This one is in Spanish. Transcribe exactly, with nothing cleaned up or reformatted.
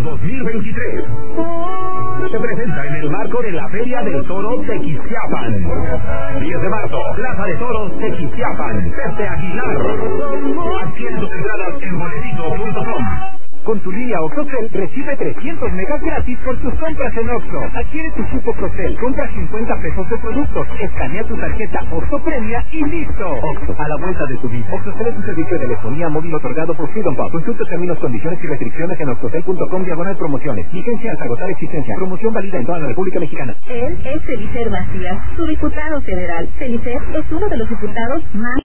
dos mil veintitrés. Se presenta en el marco de la Feria del Toro Tequisquiapan. diez de marzo, Plaza de Toros Tequisquiapan, Pepe Aguilar. Adquiere tus entradas en boletito punto com. Con tu línea OXXOCEL recibe trescientos megas gratis por tus compras en Oxxo. Adquiere tu cupo OXXOCEL, compra cincuenta pesos de productos, escanea tu tarjeta OXXO Premia y listo. Oxxo, a la vuelta de tu vida. OXXOCEL es un servicio de telefonía móvil otorgado por Freedom Pop. Consulta términos, condiciones y restricciones en oxxocel punto com diagonal promociones. Vigencia hasta agotar existencia. Promoción válida en toda la República Mexicana. Él es Felicer Macías, su diputado federal. Felicer es uno de los diputados más